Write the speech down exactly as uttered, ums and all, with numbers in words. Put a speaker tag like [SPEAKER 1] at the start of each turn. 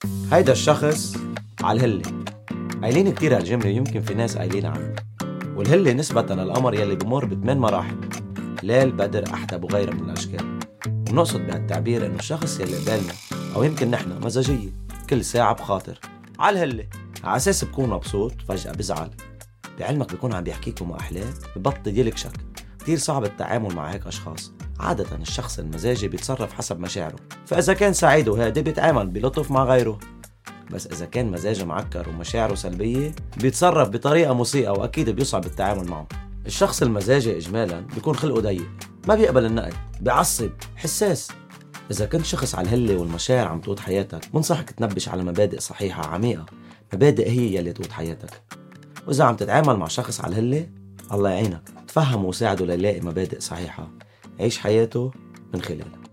[SPEAKER 1] هيدا الشخص على الهلة. قايلين كتير هالجملة ويمكن في ناس قايلين عنها. والهلة نسبة للقمر يلي بمر بثمان مراحل: ليل، بدر، أحدب وغيرها من الأشكال. ونقصد بهالتعبير إنه الشخص يلي قبالنا أو يمكن نحنا مزاجية، كل ساعة بخاطر على الهلة، على أساس بكون مبسوط فجأة بزعل، بعلمك بيكون عم بيحكيكم وأحلام ببطل يلكشك. كتير صعب التعامل مع هيك أشخاص. عادة الشخص المزاجي بيتصرف حسب مشاعره، فإذا كان سعيد وهادي بيتعامل بلطف مع غيره، بس إذا كان مزاجه معكر ومشاعره سلبية بيتصرف بطريقة مسيئة وأكيد بيصعب التعامل معه. الشخص المزاجي إجمالاً بيكون خلقه ضيق، ما بيقبل النقد، بيعصب، حساس. إذا كنت شخص على الهلة والمشاعر عم تقود حياتك، بنصحك تنبش على مبادئ صحيحة عميقة. مبادئ هي يلي تقود حياتك. وإذا عم تتعامل مع شخص على الهلة، الله يعينك، تفهمه وساعده ليلاقي مبادئ صحيحة عيش حياته من خلالها.